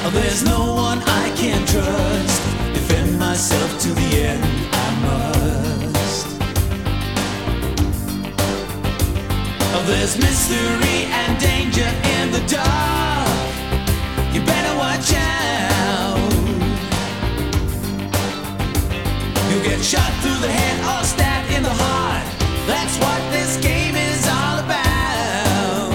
There's no one I can trust. Defend myself to the end, I must. There's mystery and danger in the dark. You better watch out. You'll get shot through the head or stabbed in the heart. That's what this game is all about.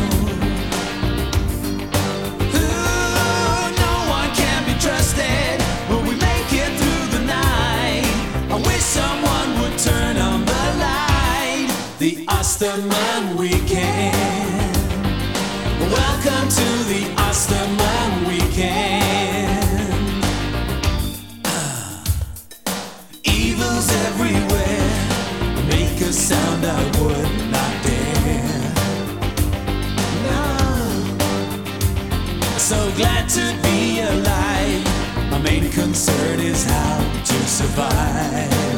Ooh, no one can be trusted. Will we make it through the night? I wish someone would turn on the light. The Osterman Weekend. Welcome to the Osterman Weekend. Evil's everywhere. Make a sound I would not dare. No. So glad to be alive. My main concern is how to survive.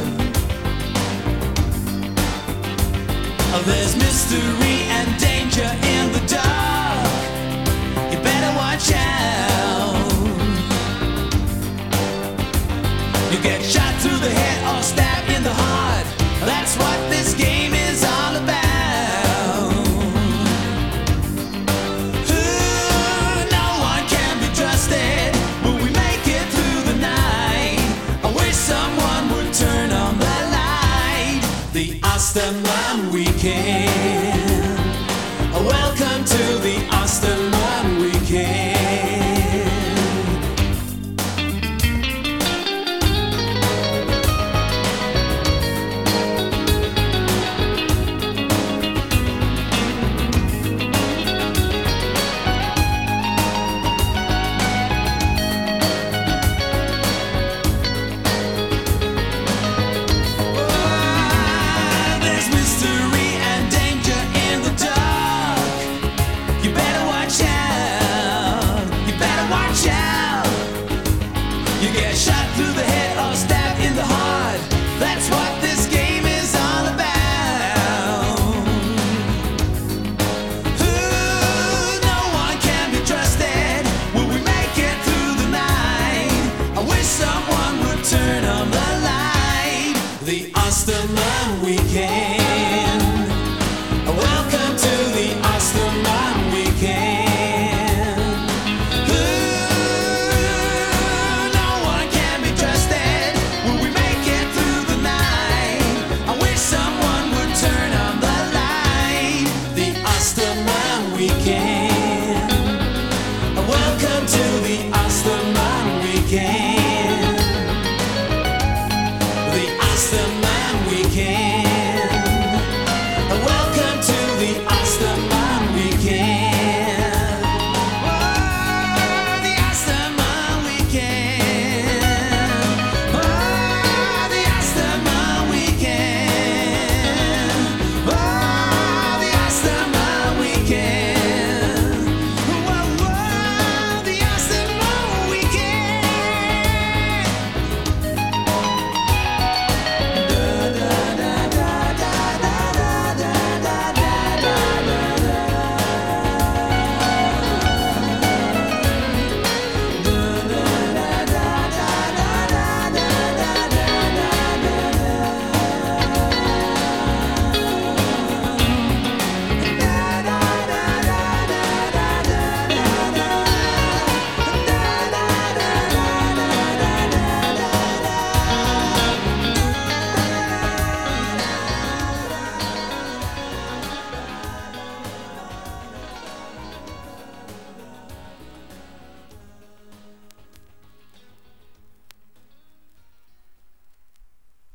There's mystery and danger in the dark. You better watch out. You get shot through the head or stabbed in the heart. That's what this game is all about. Ooh, no one can be trusted. Will we make it through the night? I wish someone would turn on the light. The Osterman Weekend.